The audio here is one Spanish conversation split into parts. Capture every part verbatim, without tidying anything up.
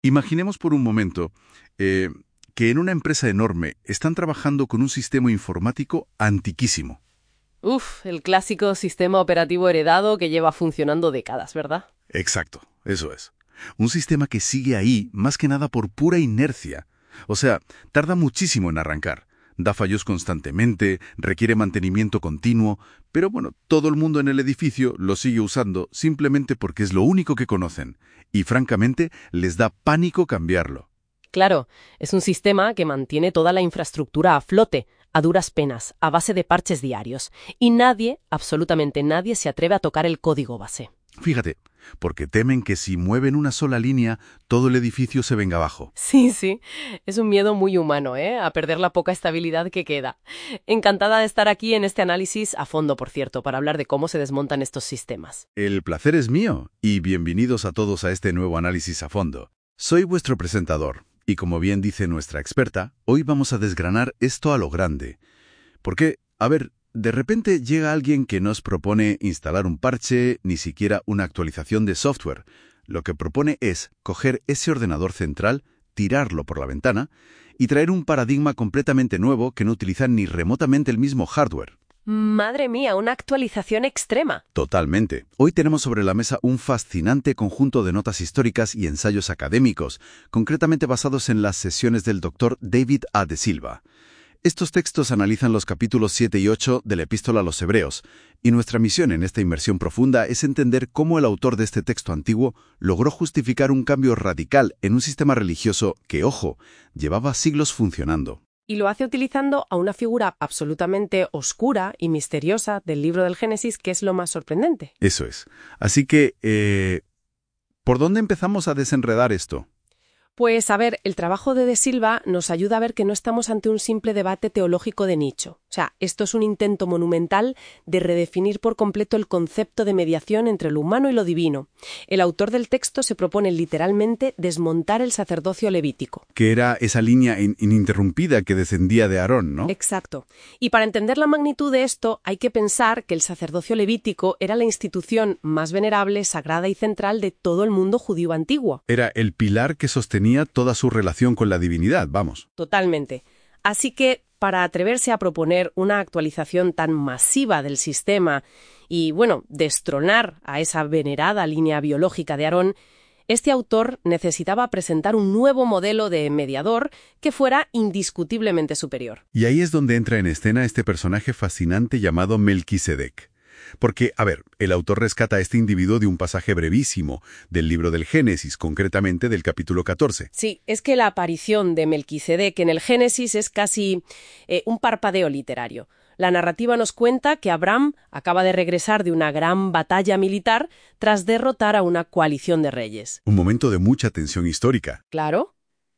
Imaginemos por un momento eh, que en una empresa enorme están trabajando con un sistema informático antiquísimo. Uf, el clásico sistema operativo heredado que lleva funcionando décadas, ¿verdad? Exacto, eso es. Un sistema que sigue ahí más que nada por pura inercia. O sea, tarda muchísimo en arrancar. Da fallos constantemente, requiere mantenimiento continuo, pero bueno, todo el mundo en el edificio lo sigue usando simplemente porque es lo único que conocen. Y francamente, les da pánico cambiarlo. Claro, es un sistema que mantiene toda la infraestructura a flote, a duras penas, a base de parches diarios. Y nadie, absolutamente nadie, se atreve a tocar el código base. Fíjate, porque temen que si mueven una sola línea, todo el edificio se venga abajo. Sí, sí, es un miedo muy humano, ¿eh? A perder la poca estabilidad que queda. Encantada de estar aquí en este análisis a fondo, por cierto, para hablar de cómo se desmontan estos sistemas. El placer es mío, y bienvenidos a todos a este nuevo análisis a fondo. Soy vuestro presentador, y como bien dice nuestra experta, hoy vamos a desgranar esto a lo grande. Porque, a ver, de repente llega alguien que nos propone instalar un parche, ni siquiera una actualización de software. Lo que propone es coger ese ordenador central, tirarlo por la ventana y traer un paradigma completamente nuevo que no utiliza ni remotamente el mismo hardware. Madre mía, una actualización extrema. Totalmente. Hoy tenemos sobre la mesa un fascinante conjunto de notas históricas y ensayos académicos, concretamente basados en las sesiones del doctor David A. de Silva. Estos textos analizan los capítulos siete y ocho de la Epístola a los Hebreos, y nuestra misión en esta inmersión profunda es entender cómo el autor de este texto antiguo logró justificar un cambio radical en un sistema religioso que, ojo, llevaba siglos funcionando. Y lo hace utilizando a una figura absolutamente oscura y misteriosa del libro del Génesis, que es lo más sorprendente. Eso es. Así que, eh, ¿por dónde empezamos a desenredar esto? Pues, a ver, el trabajo de De Silva nos ayuda a ver que no estamos ante un simple debate teológico de nicho. O sea, esto es un intento monumental de redefinir por completo el concepto de mediación entre lo humano y lo divino. El autor del texto se propone literalmente desmontar el sacerdocio levítico. Que era esa línea in- ininterrumpida que descendía de Aarón, ¿no? Exacto. Y para entender la magnitud de esto, hay que pensar que el sacerdocio levítico era la institución más venerable, sagrada y central de todo el mundo judío antiguo. Era el pilar que sostenía toda su relación con la divinidad, vamos. Totalmente. Así que, para atreverse a proponer una actualización tan masiva del sistema y, bueno, destronar a esa venerada línea biológica de Aarón, este autor necesitaba presentar un nuevo modelo de mediador que fuera indiscutiblemente superior. Y ahí es donde entra en escena este personaje fascinante llamado Melquisedec. Porque, a ver, el autor rescata a este individuo de un pasaje brevísimo del libro del Génesis, concretamente del capítulo catorce. Sí, es que la aparición de Melquisedec en el Génesis es casi eh, un parpadeo literario. La narrativa nos cuenta que Abraham acaba de regresar de una gran batalla militar tras derrotar a una coalición de reyes. Un momento de mucha tensión histórica. Claro.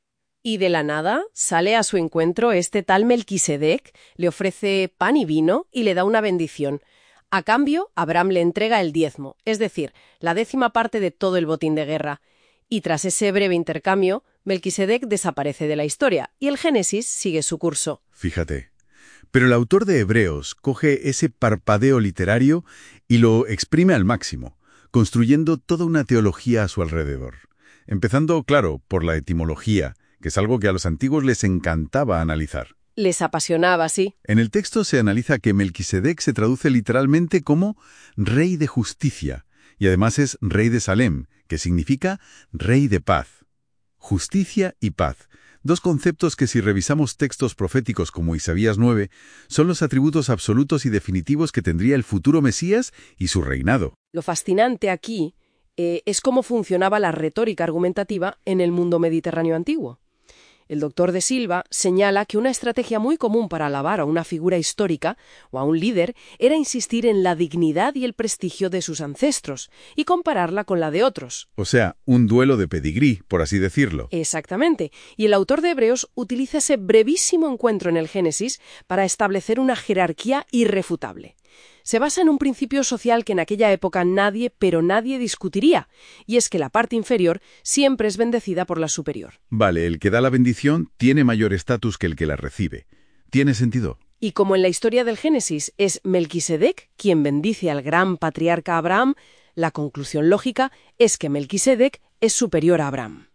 Y de la nada sale a su encuentro este tal Melquisedec, le ofrece pan y vino y le da una bendición. A cambio, Abraham le entrega el diezmo, es decir, la décima parte de todo el botín de guerra. Y tras ese breve intercambio, Melquisedec desaparece de la historia y el Génesis sigue su curso. Fíjate. Pero el autor de Hebreos coge ese parpadeo literario y lo exprime al máximo, construyendo toda una teología a su alrededor. Empezando, claro, por la etimología, que es algo que a los antiguos les encantaba analizar. Les apasionaba, sí. En el texto se analiza que Melquisedec se traduce literalmente como rey de justicia, y además es rey de Salem, que significa rey de paz. Justicia y paz, dos conceptos que si revisamos textos proféticos como Isaías nueve, son los atributos absolutos y definitivos que tendría el futuro Mesías y su reinado. Lo fascinante aquí eh, es cómo funcionaba la retórica argumentativa en el mundo mediterráneo antiguo. El doctor de Silva señala que una estrategia muy común para alabar a una figura histórica o a un líder era insistir en la dignidad y el prestigio de sus ancestros y compararla con la de otros. O sea, un duelo de pedigrí, por así decirlo. Exactamente. Y el autor de Hebreos utiliza ese brevísimo encuentro en el Génesis para establecer una jerarquía irrefutable. Se basa en un principio social que en aquella época nadie, pero nadie discutiría, y es que la parte inferior siempre es bendecida por la superior. Vale, el que da la bendición tiene mayor estatus que el que la recibe. ¿Tiene sentido? Y como en la historia del Génesis es Melquisedec quien bendice al gran patriarca Abraham, la conclusión lógica es que Melquisedec es superior a Abraham.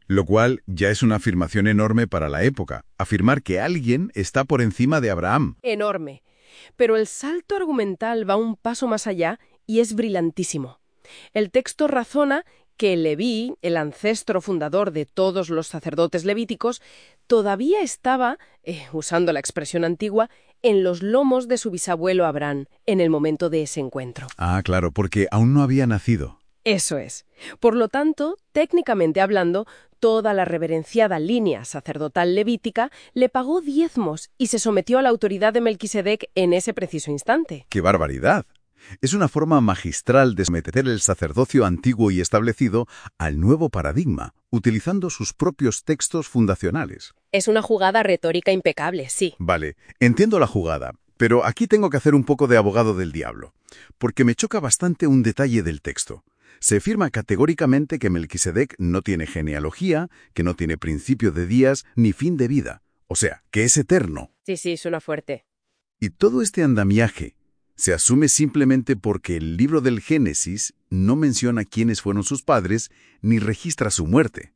Lo cual ya es una afirmación enorme para la época, afirmar que alguien está por encima de Abraham. Enorme. Pero el salto argumental va un paso más allá y es brillantísimo. El texto razona que Leví, el ancestro fundador de todos los sacerdotes levíticos, todavía estaba, eh, usando la expresión antigua, en los lomos de su bisabuelo Abraham en el momento de ese encuentro. Ah, claro, porque aún no había nacido. Eso es. Por lo tanto, técnicamente hablando, toda la reverenciada línea sacerdotal levítica le pagó diezmos y se sometió a la autoridad de Melquisedec en ese preciso instante. ¡Qué barbaridad! Es una forma magistral de someter el sacerdocio antiguo y establecido al nuevo paradigma, utilizando sus propios textos fundacionales. Es una jugada retórica impecable, sí. Vale, entiendo la jugada, pero aquí tengo que hacer un poco de abogado del diablo, porque me choca bastante un detalle del texto. Se afirma categóricamente que Melquisedec no tiene genealogía, que no tiene principio de días ni fin de vida, o sea, que es eterno. Sí, sí, suena fuerte. Y todo este andamiaje se asume simplemente porque el libro del Génesis no menciona quiénes fueron sus padres ni registra su muerte.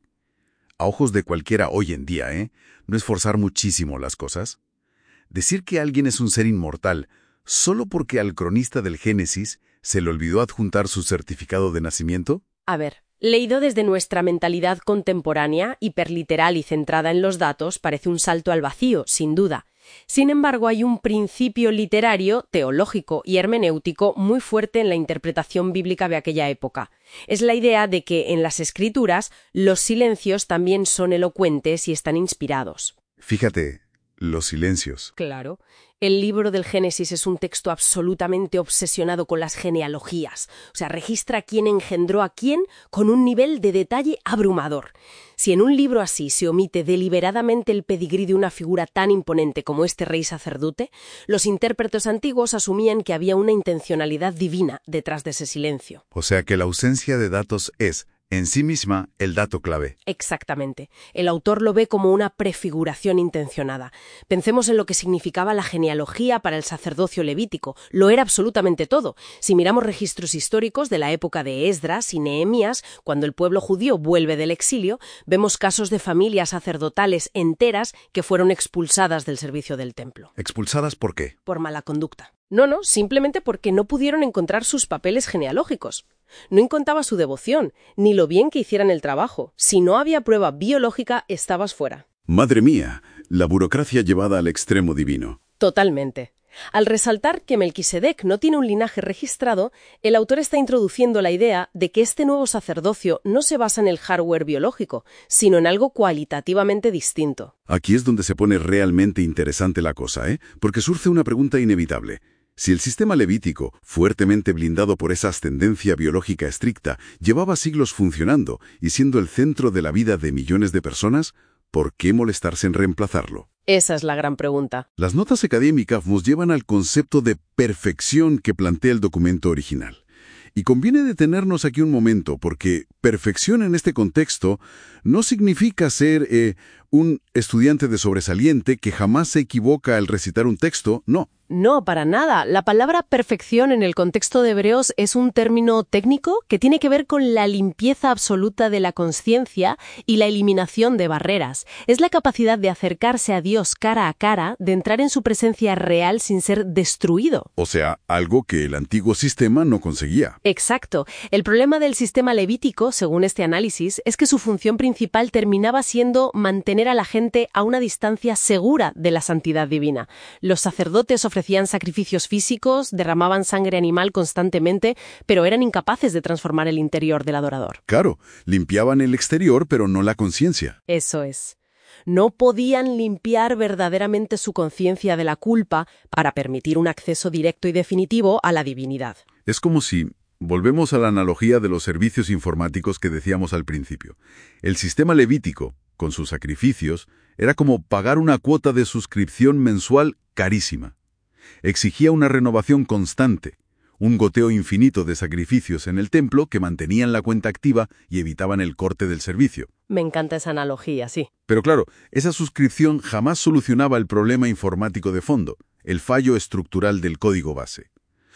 A ojos de cualquiera hoy en día, ¿eh? ¿No es forzar muchísimo las cosas? Decir que alguien es un ser inmortal solo porque al cronista del Génesis se le olvidó adjuntar su certificado de nacimiento. A ver, leído desde nuestra mentalidad contemporánea, hiperliteral y centrada en los datos, parece un salto al vacío, sin duda. Sin embargo, hay un principio literario, teológico y hermenéutico muy fuerte en la interpretación bíblica de aquella época. Es la idea de que en las Escrituras los silencios también son elocuentes y están inspirados. Fíjate, los silencios. Claro. El libro del Génesis es un texto absolutamente obsesionado con las genealogías. O sea, registra quién engendró a quién con un nivel de detalle abrumador. Si en un libro así se omite deliberadamente el pedigrí de una figura tan imponente como este rey sacerdote, los intérpretes antiguos asumían que había una intencionalidad divina detrás de ese silencio. O sea que la ausencia de datos es, en sí misma, el dato clave. Exactamente. El autor lo ve como una prefiguración intencionada. Pensemos en lo que significaba la genealogía para el sacerdocio levítico. Lo era absolutamente todo. Si miramos registros históricos de la época de Esdras y Nehemías, cuando el pueblo judío vuelve del exilio, vemos casos de familias sacerdotales enteras que fueron expulsadas del servicio del templo. ¿Expulsadas por qué? Por mala conducta. No, no, simplemente porque no pudieron encontrar sus papeles genealógicos. No importaba su devoción, ni lo bien que hicieran el trabajo. Si no había prueba biológica, estabas fuera. Madre mía, la burocracia llevada al extremo divino. Totalmente. Al resaltar que Melquisedec no tiene un linaje registrado, el autor está introduciendo la idea de que este nuevo sacerdocio no se basa en el hardware biológico, sino en algo cualitativamente distinto. Aquí es donde se pone realmente interesante la cosa, ¿eh? Porque surge una pregunta inevitable. Si el sistema levítico, fuertemente blindado por esa ascendencia biológica estricta, llevaba siglos funcionando y siendo el centro de la vida de millones de personas, ¿por qué molestarse en reemplazarlo? Esa es la gran pregunta. Las notas académicas nos llevan al concepto de perfección que plantea el documento original. Y conviene detenernos aquí un momento, porque perfección en este contexto no significa ser eh, un estudiante de sobresaliente que jamás se equivoca al recitar un texto, no. No, para nada. La palabra perfección en el contexto de Hebreos es un término técnico que tiene que ver con la limpieza absoluta de la conciencia y la eliminación de barreras. Es la capacidad de acercarse a Dios cara a cara, de entrar en su presencia real sin ser destruido. O sea, algo que el antiguo sistema no conseguía. Exacto. El problema del sistema levítico, según este análisis, es que su función principal terminaba siendo mantener a la gente a una distancia segura de la santidad divina. Los sacerdotes ofrecían Ofrecían sacrificios físicos, derramaban sangre animal constantemente, pero eran incapaces de transformar el interior del adorador. Claro, limpiaban el exterior, pero no la conciencia. Eso es. No podían limpiar verdaderamente su conciencia de la culpa para permitir un acceso directo y definitivo a la divinidad. Es como si... Volvemos a la analogía de los servicios informáticos que decíamos al principio. El sistema levítico, con sus sacrificios, era como pagar una cuota de suscripción mensual carísima. Exigía una renovación constante, un goteo infinito de sacrificios en el templo que mantenían la cuenta activa y evitaban el corte del servicio. Me encanta esa analogía, sí. Pero claro, esa suscripción jamás solucionaba el problema informático de fondo, el fallo estructural del código base.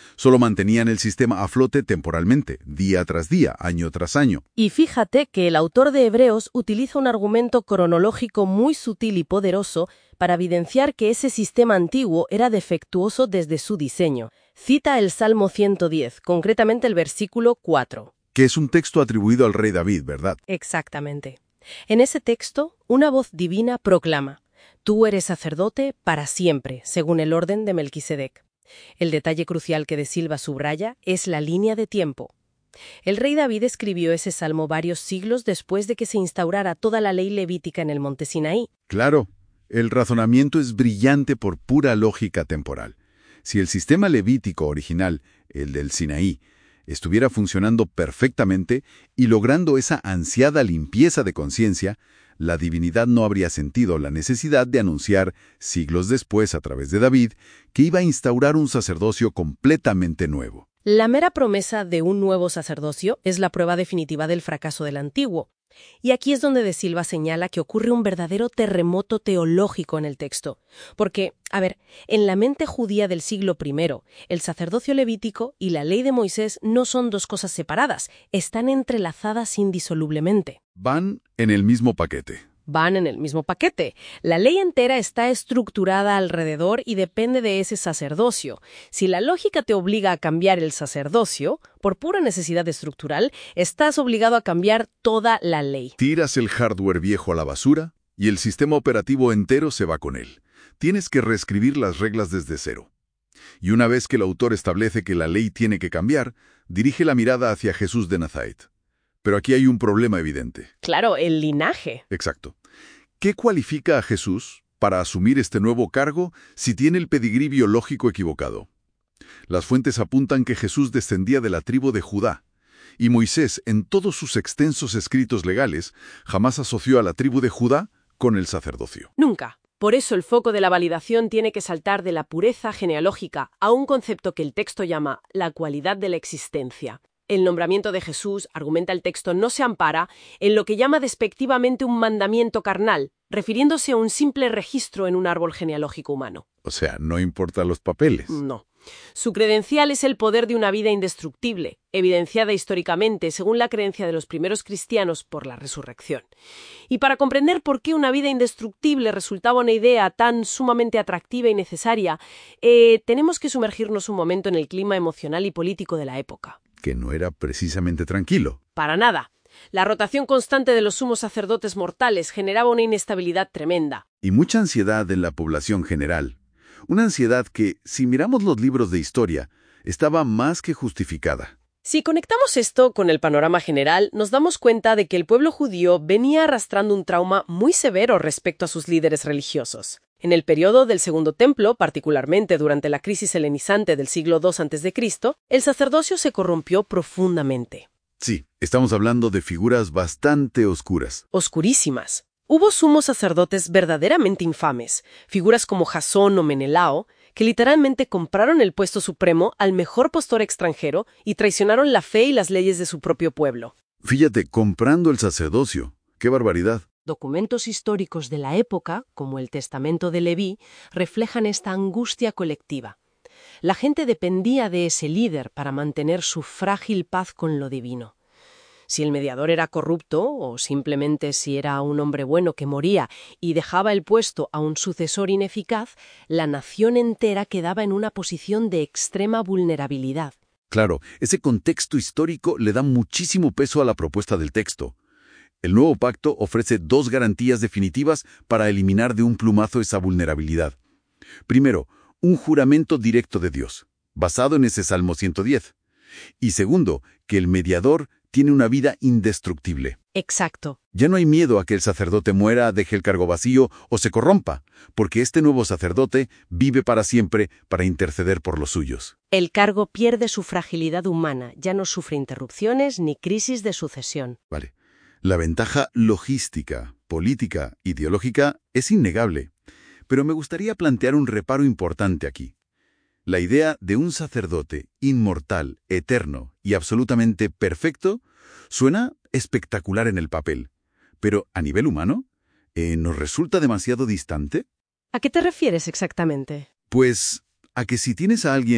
Solo mantenían el sistema a flote temporalmente, día tras día, año tras año. Y fíjate que el autor de Hebreos utiliza un argumento cronológico muy sutil y poderoso para evidenciar que ese sistema antiguo era defectuoso desde su diseño. Cita el Salmo ciento diez, concretamente el versículo cuatro. Que es un texto atribuido al rey David, ¿verdad? Exactamente. En ese texto, una voz divina proclama: «Tú eres sacerdote para siempre, según el orden de Melquisedec». El detalle crucial que De Silva subraya es la línea de tiempo. El rey David escribió ese salmo varios siglos después de que se instaurara toda la ley levítica en el monte Sinaí. Claro, el razonamiento es brillante por pura lógica temporal. Si el sistema levítico original, el del Sinaí, estuviera funcionando perfectamente y logrando esa ansiada limpieza de conciencia, la divinidad no habría sentido la necesidad de anunciar, siglos después a través de David, que iba a instaurar un sacerdocio completamente nuevo. La mera promesa de un nuevo sacerdocio es la prueba definitiva del fracaso del antiguo. Y aquí es donde De Silva señala que ocurre un verdadero terremoto teológico en el texto. Porque, a ver, en la mente judía del siglo primero, el sacerdocio levítico y la ley de Moisés no son dos cosas separadas, están entrelazadas indisolublemente. Van en el mismo paquete. Van en el mismo paquete. La ley entera está estructurada alrededor y depende de ese sacerdocio. Si la lógica te obliga a cambiar el sacerdocio, por pura necesidad estructural, estás obligado a cambiar toda la ley. Tiras el hardware viejo a la basura y el sistema operativo entero se va con él. Tienes que reescribir las reglas desde cero. Y una vez que el autor establece que la ley tiene que cambiar, dirige la mirada hacia Jesús de Nazaret. Pero aquí hay un problema evidente. Claro, el linaje. Exacto. ¿Qué cualifica a Jesús para asumir este nuevo cargo si tiene el pedigrí biológico equivocado? Las fuentes apuntan que Jesús descendía de la tribu de Judá, y Moisés, en todos sus extensos escritos legales, jamás asoció a la tribu de Judá con el sacerdocio. Nunca. Por eso el foco de la validación tiene que saltar de la pureza genealógica a un concepto que el texto llama la cualidad de la existencia. El nombramiento de Jesús, argumenta el texto, no se ampara en lo que llama despectivamente un mandamiento carnal, refiriéndose a un simple registro en un árbol genealógico humano. O sea, no importa los papeles. No. Su credencial es el poder de una vida indestructible, evidenciada históricamente, según la creencia de los primeros cristianos, por la resurrección. Y para comprender por qué una vida indestructible resultaba una idea tan sumamente atractiva y necesaria, eh, tenemos que sumergirnos un momento en el clima emocional y político de la época. Que no era precisamente tranquilo. Para nada. La rotación constante de los sumos sacerdotes mortales generaba una inestabilidad tremenda. Y mucha ansiedad en la población general. Una ansiedad que, si miramos los libros de historia, estaba más que justificada. Si conectamos esto con el panorama general, nos damos cuenta de que el pueblo judío venía arrastrando un trauma muy severo respecto a sus líderes religiosos. En el periodo del Segundo Templo, particularmente durante la crisis helenizante del siglo dos antes de Cristo, el sacerdocio se corrompió profundamente. Sí, estamos hablando de figuras bastante oscuras. Oscurísimas. Hubo sumos sacerdotes verdaderamente infames, figuras como Jasón o Menelao, que literalmente compraron el puesto supremo al mejor postor extranjero y traicionaron la fe y las leyes de su propio pueblo. Fíjate, comprando el sacerdocio. ¡Qué barbaridad! Documentos históricos de la época, como el Testamento de Leví, reflejan esta angustia colectiva. La gente dependía de ese líder para mantener su frágil paz con lo divino. Si el mediador era corrupto, o simplemente si era un hombre bueno que moría y dejaba el puesto a un sucesor ineficaz, la nación entera quedaba en una posición de extrema vulnerabilidad. Claro, ese contexto histórico le da muchísimo peso a la propuesta del texto. El nuevo pacto ofrece dos garantías definitivas para eliminar de un plumazo esa vulnerabilidad. Primero, un juramento directo de Dios, basado en ese Salmo ciento diez. Y segundo, que el mediador tiene una vida indestructible. Exacto. Ya no hay miedo a que el sacerdote muera, deje el cargo vacío o se corrompa, porque este nuevo sacerdote vive para siempre para interceder por los suyos. El cargo pierde su fragilidad humana, ya no sufre interrupciones ni crisis de sucesión. Vale. La ventaja logística, política, ideológica es innegable, pero me gustaría plantear un reparo importante aquí. La idea de un sacerdote inmortal, eterno y absolutamente perfecto suena espectacular en el papel, pero a nivel humano, eh, ¿nos resulta demasiado distante? ¿A qué te refieres exactamente? Pues a que si tienes a alguien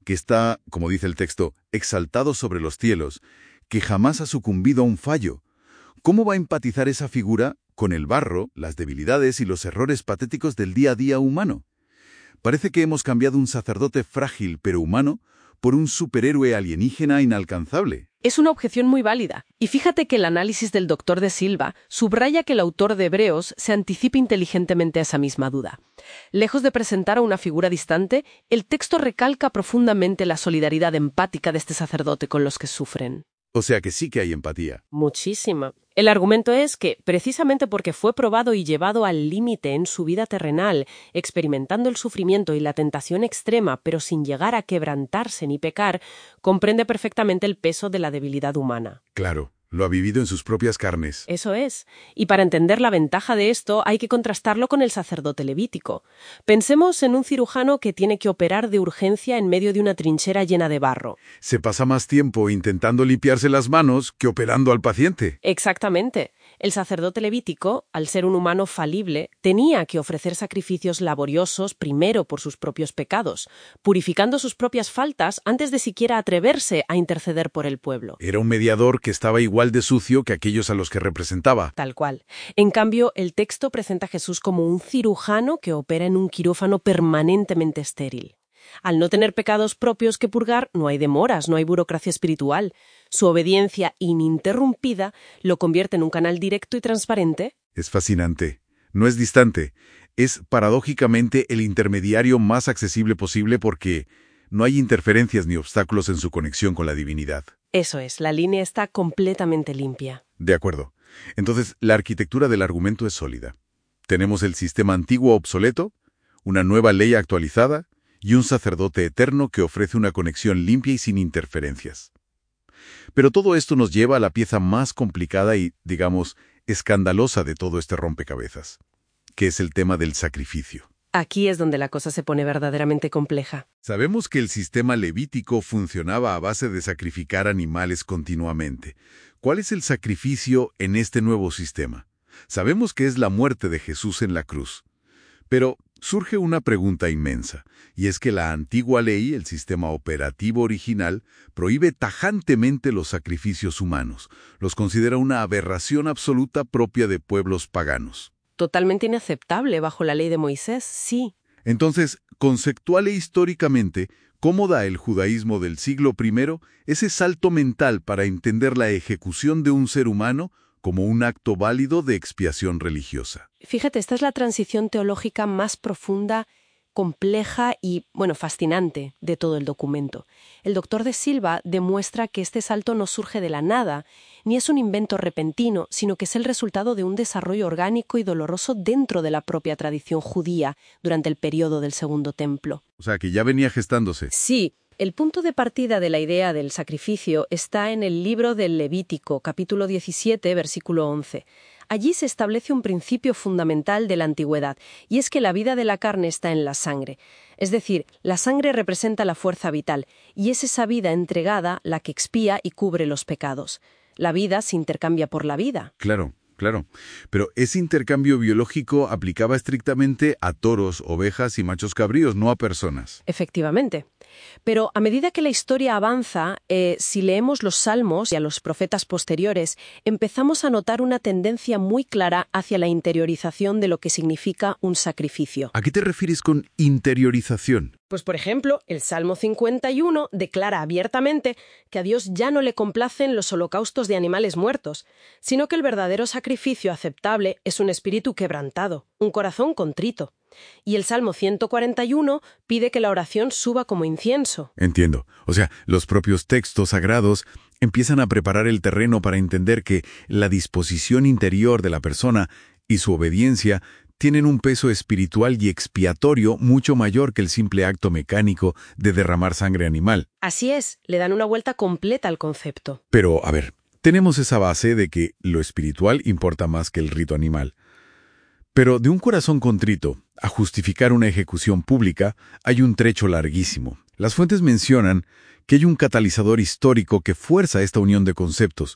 que está, como dice el texto, exaltado sobre los cielos, que jamás ha sucumbido a un fallo. ¿Cómo va a empatizar esa figura con el barro, las debilidades y los errores patéticos del día a día humano? Parece que hemos cambiado un sacerdote frágil pero humano por un superhéroe alienígena inalcanzable. Es una objeción muy válida. Y fíjate que el análisis del doctor de Silva subraya que el autor de Hebreos se anticipa inteligentemente a esa misma duda. Lejos de presentar a una figura distante, el texto recalca profundamente la solidaridad empática de este sacerdote con los que sufren. O sea que sí que hay empatía. Muchísima. El argumento es que, precisamente porque fue probado y llevado al límite en su vida terrenal, experimentando el sufrimiento y la tentación extrema, pero sin llegar a quebrantarse ni pecar, comprende perfectamente el peso de la debilidad humana. Claro, lo ha vivido en sus propias carnes. Eso es. Y para entender la ventaja de esto hay que contrastarlo con el sacerdote levítico. Pensemos en un cirujano que tiene que operar de urgencia en medio de una trinchera llena de barro. Se pasa más tiempo intentando limpiarse las manos que operando al paciente. Exactamente. El sacerdote levítico, al ser un humano falible, tenía que ofrecer sacrificios laboriosos primero por sus propios pecados, purificando sus propias faltas antes de siquiera atreverse a interceder por el pueblo. Era un mediador que estaba igual de sucio que aquellos a los que representaba. Tal cual. En cambio, el texto presenta a Jesús como un cirujano que opera en un quirófano permanentemente estéril. Al no tener pecados propios que purgar, no hay demoras, no hay burocracia espiritual. Su obediencia ininterrumpida lo convierte en un canal directo y transparente. Es fascinante. No es distante. Es paradójicamente el intermediario más accesible posible porque no hay interferencias ni obstáculos en su conexión con la divinidad. Eso es, la línea está completamente limpia. De acuerdo. Entonces, la arquitectura del argumento es sólida. Tenemos el sistema antiguo obsoleto, una nueva ley actualizada y un sacerdote eterno que ofrece una conexión limpia y sin interferencias. Pero todo esto nos lleva a la pieza más complicada y, digamos, escandalosa de todo este rompecabezas, que es el tema del sacrificio. Aquí es donde la cosa se pone verdaderamente compleja. Sabemos que el sistema levítico funcionaba a base de sacrificar animales continuamente. ¿Cuál es el sacrificio en este nuevo sistema? Sabemos que es la muerte de Jesús en la cruz. Pero surge una pregunta inmensa, y es que la antigua ley, el sistema operativo original, prohíbe tajantemente los sacrificios humanos. Los considera una aberración absoluta propia de pueblos paganos. Totalmente inaceptable bajo la ley de Moisés, sí. Entonces, conceptual e históricamente, ¿cómo da el judaísmo del siglo primero ese salto mental para entender la ejecución de un ser humano como un acto válido de expiación religiosa? Fíjate, esta es la transición teológica más profunda, compleja y, bueno, fascinante de todo el documento. El doctor de Silva demuestra que este salto no surge de la nada, ni es un invento repentino, sino que es el resultado de un desarrollo orgánico y doloroso dentro de la propia tradición judía durante el periodo del Segundo Templo. O sea, que ya venía gestándose. Sí. El punto de partida de la idea del sacrificio está en el libro del Levítico, capítulo diecisiete, versículo once. Allí se establece un principio fundamental de la antigüedad, y es que la vida de la carne está en la sangre. Es decir, la sangre representa la fuerza vital, y es esa vida entregada la que expía y cubre los pecados. La vida se intercambia por la vida. Claro. Claro, pero ese intercambio biológico aplicaba estrictamente a toros, ovejas y machos cabríos, no a personas. Efectivamente. Pero a medida que la historia avanza, eh, si leemos los Salmos y a los profetas posteriores, empezamos a notar una tendencia muy clara hacia la interiorización de lo que significa un sacrificio. ¿A qué te refieres con interiorización? Pues, por ejemplo, el Salmo cincuenta y uno declara abiertamente que a Dios ya no le complacen los holocaustos de animales muertos, sino que el verdadero sacrificio aceptable es un espíritu quebrantado, un corazón contrito. Y el Salmo ciento cuarenta y uno pide que la oración suba como incienso. Entiendo. O sea, los propios textos sagrados empiezan a preparar el terreno para entender que la disposición interior de la persona y su obediencia tienen un peso espiritual y expiatorio mucho mayor que el simple acto mecánico de derramar sangre animal. Así es, le dan una vuelta completa al concepto. Pero, a ver, tenemos esa base de que lo espiritual importa más que el rito animal. Pero de un corazón contrito a justificar una ejecución pública hay un trecho larguísimo. Las fuentes mencionan que hay un catalizador histórico que fuerza esta unión de conceptos,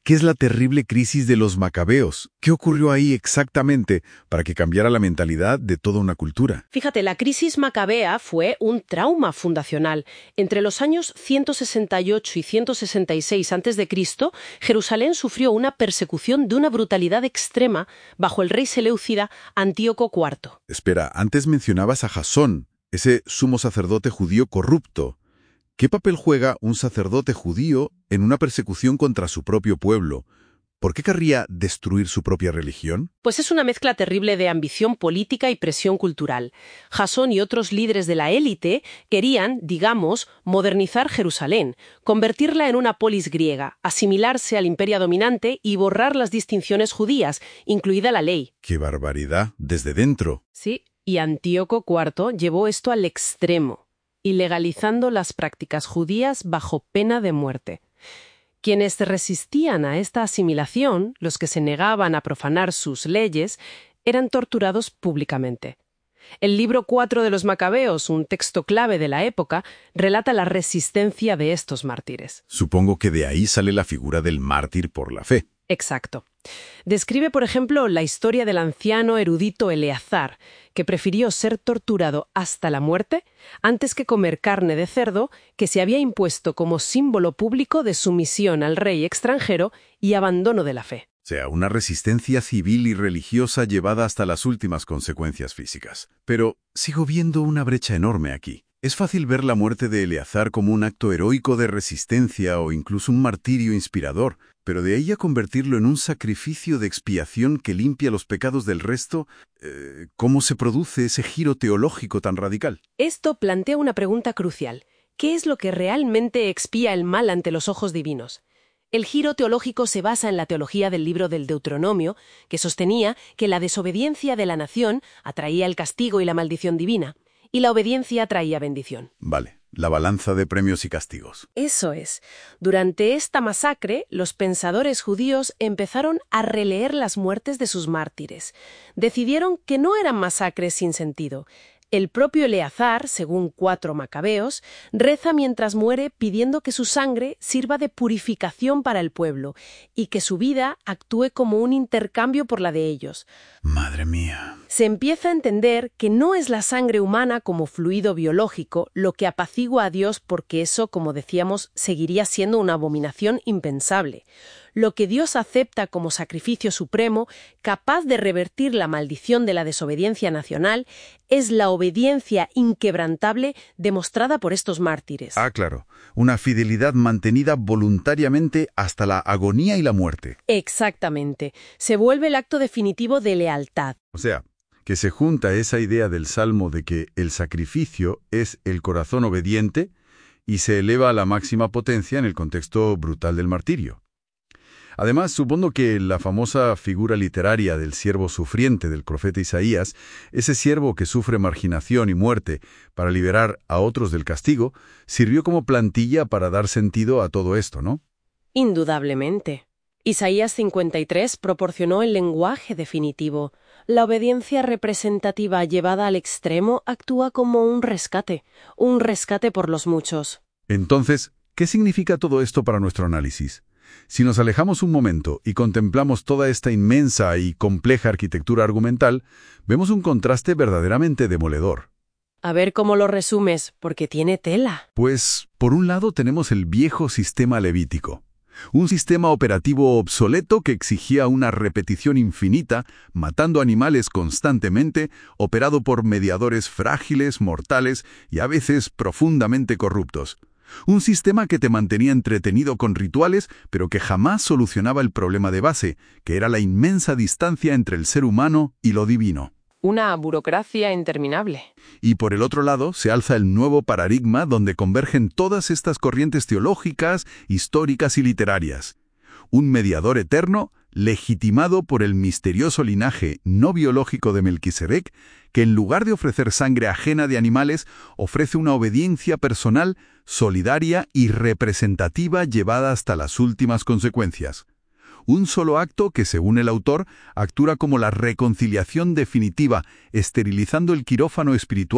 ¿qué es la terrible crisis de los macabeos? ¿Qué ocurrió ahí exactamente para que cambiara la mentalidad de toda una cultura? Fíjate, la crisis macabea fue un trauma fundacional. Entre los años ciento sesenta y ocho y ciento sesenta y seis antes de Cristo, Jerusalén sufrió una persecución de una brutalidad extrema bajo el rey seleucida Antíoco cuarto. Espera, antes mencionabas a Jasón, ese sumo sacerdote judío corrupto. ¿Qué papel juega un sacerdote judío en una persecución contra su propio pueblo? ¿Por qué querría destruir su propia religión? Pues es una mezcla terrible de ambición política y presión cultural. Jasón y otros líderes de la élite querían, digamos, modernizar Jerusalén, convertirla en una polis griega, asimilarse al imperio dominante y borrar las distinciones judías, incluida la ley. ¡Qué barbaridad! Desde dentro. Sí, y Antíoco cuarto llevó esto al extremo, ilegalizando las prácticas judías bajo pena de muerte. Quienes resistían a esta asimilación, los que se negaban a profanar sus leyes, eran torturados públicamente. El libro cuatro de los Macabeos, un texto clave de la época, relata la resistencia de estos mártires. Supongo que de ahí sale la figura del mártir por la fe. Exacto. Describe, por ejemplo, la historia del anciano erudito Eleazar, que prefirió ser torturado hasta la muerte antes que comer carne de cerdo que se había impuesto como símbolo público de sumisión al rey extranjero y abandono de la fe. O sea, una resistencia civil y religiosa llevada hasta las últimas consecuencias físicas. Pero sigo viendo una brecha enorme aquí. Es fácil ver la muerte de Eleazar como un acto heroico de resistencia o incluso un martirio inspirador, pero de ahí a convertirlo en un sacrificio de expiación que limpia los pecados del resto, eh, ¿cómo se produce ese giro teológico tan radical? Esto plantea una pregunta crucial. ¿Qué es lo que realmente expía el mal ante los ojos divinos? El giro teológico se basa en la teología del libro del Deuteronomio, que sostenía que la desobediencia de la nación atraía el castigo y la maldición divina, y la obediencia traía bendición. Vale, la balanza de premios y castigos. Eso es. Durante esta masacre, los pensadores judíos empezaron a releer las muertes de sus mártires. Decidieron que no eran masacres sin sentido. El propio Eleazar, según cuatro Macabeos, reza mientras muere pidiendo que su sangre sirva de purificación para el pueblo y que su vida actúe como un intercambio por la de ellos. Madre mía. Se empieza a entender que no es la sangre humana como fluido biológico lo que apacigua a Dios, porque eso, como decíamos, seguiría siendo una abominación impensable. Lo que Dios acepta como sacrificio supremo, capaz de revertir la maldición de la desobediencia nacional, es la obediencia inquebrantable demostrada por estos mártires. Ah, claro. Una fidelidad mantenida voluntariamente hasta la agonía y la muerte. Exactamente. Se vuelve el acto definitivo de lealtad. O sea, que se junta esa idea del Salmo de que el sacrificio es el corazón obediente y se eleva a la máxima potencia en el contexto brutal del martirio. Además, supongo que la famosa figura literaria del siervo sufriente del profeta Isaías, ese siervo que sufre marginación y muerte para liberar a otros del castigo, sirvió como plantilla para dar sentido a todo esto, ¿no? Indudablemente. Isaías cincuenta y tres proporcionó el lenguaje definitivo. La obediencia representativa llevada al extremo actúa como un rescate, un rescate por los muchos. Entonces, ¿qué significa todo esto para nuestro análisis? Si nos alejamos un momento y contemplamos toda esta inmensa y compleja arquitectura argumental, vemos un contraste verdaderamente demoledor. A ver cómo lo resumes, porque tiene tela. Pues, por un lado tenemos el viejo sistema levítico. Un sistema operativo obsoleto que exigía una repetición infinita, matando animales constantemente, operado por mediadores frágiles, mortales y a veces profundamente corruptos. Un sistema que te mantenía entretenido con rituales, pero que jamás solucionaba el problema de base, que era la inmensa distancia entre el ser humano y lo divino. Una burocracia interminable. Y por el otro lado se alza el nuevo paradigma donde convergen todas estas corrientes teológicas, históricas y literarias. Un mediador eterno, legitimado por el misterioso linaje no biológico de Melquisedec, que en lugar de ofrecer sangre ajena de animales, ofrece una obediencia personal, solidaria y representativa llevada hasta las últimas consecuencias. Un solo acto que, según el autor, actúa como la reconciliación definitiva, esterilizando el quirófano espiritual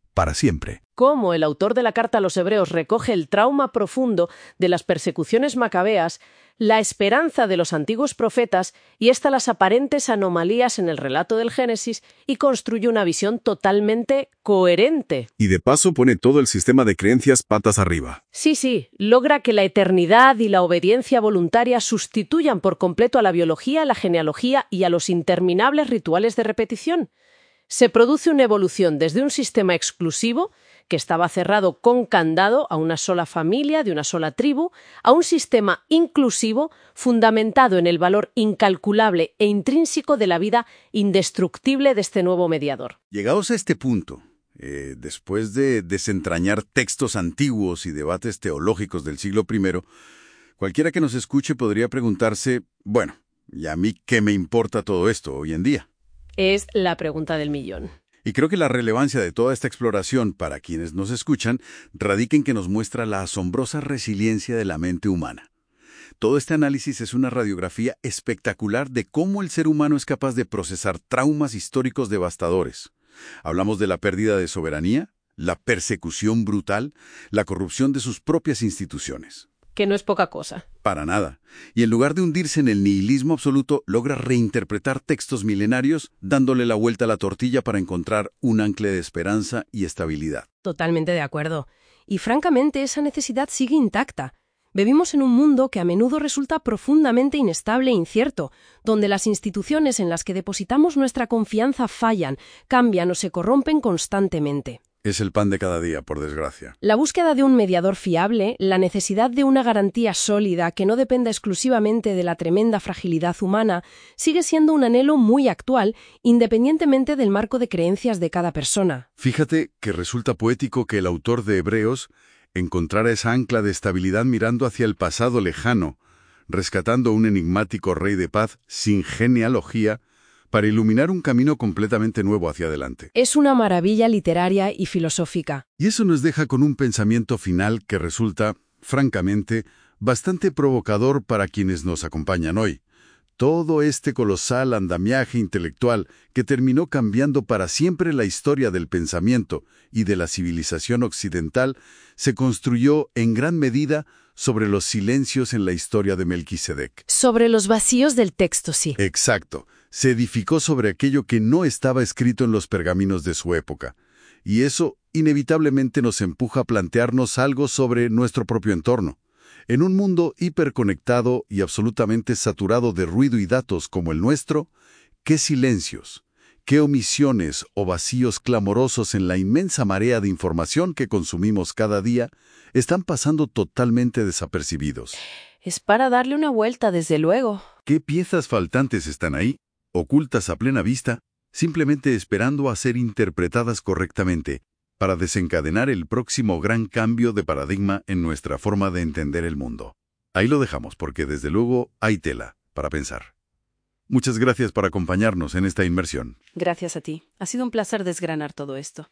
para siempre. Cómo el autor de la carta a los hebreos recoge el trauma profundo de las persecuciones macabeas, la esperanza de los antiguos profetas y hasta las aparentes anomalías en el relato del Génesis y construye una visión totalmente coherente. Y de paso pone todo el sistema de creencias patas arriba. Sí, sí, logra que la eternidad y la obediencia voluntaria sustituyan por completo a la biología, la genealogía y a los interminables rituales de repetición. Se produce una evolución desde un sistema exclusivo, que estaba cerrado con candado a una sola familia, de una sola tribu, a un sistema inclusivo fundamentado en el valor incalculable e intrínseco de la vida indestructible de este nuevo mediador. Llegados a este punto, eh, después de desentrañar textos antiguos y debates teológicos del siglo primero, cualquiera que nos escuche podría preguntarse, bueno, ¿y a mí qué me importa todo esto hoy en día? Es la pregunta del millón. Y creo que la relevancia de toda esta exploración para quienes nos escuchan radica en que nos muestra la asombrosa resiliencia de la mente humana. Todo este análisis es una radiografía espectacular de cómo el ser humano es capaz de procesar traumas históricos devastadores. Hablamos de la pérdida de soberanía, la persecución brutal, la corrupción de sus propias instituciones. Que no es poca cosa. Para nada. Y en lugar de hundirse en el nihilismo absoluto, logra reinterpretar textos milenarios, dándole la vuelta a la tortilla para encontrar un ancla de esperanza y estabilidad. Totalmente de acuerdo. Y francamente, esa necesidad sigue intacta. Vivimos en un mundo que a menudo resulta profundamente inestable e incierto, donde las instituciones en las que depositamos nuestra confianza fallan, cambian o se corrompen constantemente. Es el pan de cada día, por desgracia. La búsqueda de un mediador fiable, la necesidad de una garantía sólida que no dependa exclusivamente de la tremenda fragilidad humana, sigue siendo un anhelo muy actual, independientemente del marco de creencias de cada persona. Fíjate que resulta poético que el autor de Hebreos encontrara esa ancla de estabilidad mirando hacia el pasado lejano, rescatando un enigmático rey de paz sin genealogía, para iluminar un camino completamente nuevo hacia adelante. Es una maravilla literaria y filosófica. Y eso nos deja con un pensamiento final que resulta, francamente, bastante provocador para quienes nos acompañan hoy. Todo este colosal andamiaje intelectual que terminó cambiando para siempre la historia del pensamiento y de la civilización occidental se construyó en gran medida sobre los silencios en la historia de Melquisedec. Sobre los vacíos del texto, sí. Exacto. Se edificó sobre aquello que no estaba escrito en los pergaminos de su época. Y eso inevitablemente nos empuja a plantearnos algo sobre nuestro propio entorno. En un mundo hiperconectado y absolutamente saturado de ruido y datos como el nuestro, ¿qué silencios, qué omisiones o vacíos clamorosos en la inmensa marea de información que consumimos cada día están pasando totalmente desapercibidos? Es para darle una vuelta, desde luego. ¿Qué piezas faltantes están ahí, ocultas a plena vista, simplemente esperando a ser interpretadas correctamente, para desencadenar el próximo gran cambio de paradigma en nuestra forma de entender el mundo? Ahí lo dejamos porque desde luego hay tela para pensar. Muchas gracias por acompañarnos en esta inmersión. Gracias a ti. Ha sido un placer desgranar todo esto.